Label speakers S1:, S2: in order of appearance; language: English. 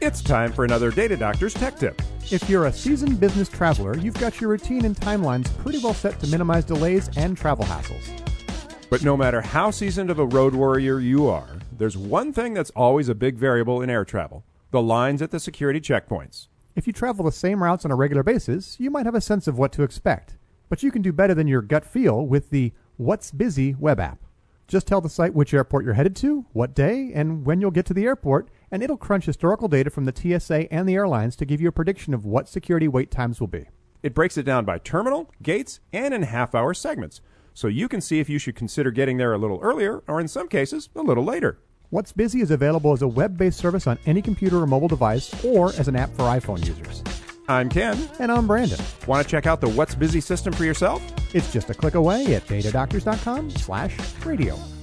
S1: It's time for another Data Doctor's Tech Tip.
S2: If you're a seasoned business traveler, you've got your routine and timelines pretty well set to minimize delays and travel hassles.
S1: But no matter how seasoned of a road warrior you are, there's one thing that's always a big variable in air travel: the lines at the security checkpoints.
S2: If you travel the same routes on a regular basis, you might have a sense of what to expect. But you can do better than your gut feel with the What's Busy web app. Just tell the site which airport you're headed to, what day, and when you'll get to the airport, and it'll crunch historical data from the TSA and the airlines to give you a prediction of what security wait times will be.
S1: It breaks it down by terminal, gates, and in half-hour segments, so you can see if you should consider getting there a little earlier, or in some cases, a little later.
S2: What's Busy is available as a web-based service on any computer or mobile device, or as an app for iPhone users.
S1: I'm Ken.
S2: And I'm Brandon.
S1: Want to check out the What's Busy system for yourself?
S2: It's just a click away at datadoctors.com/radio.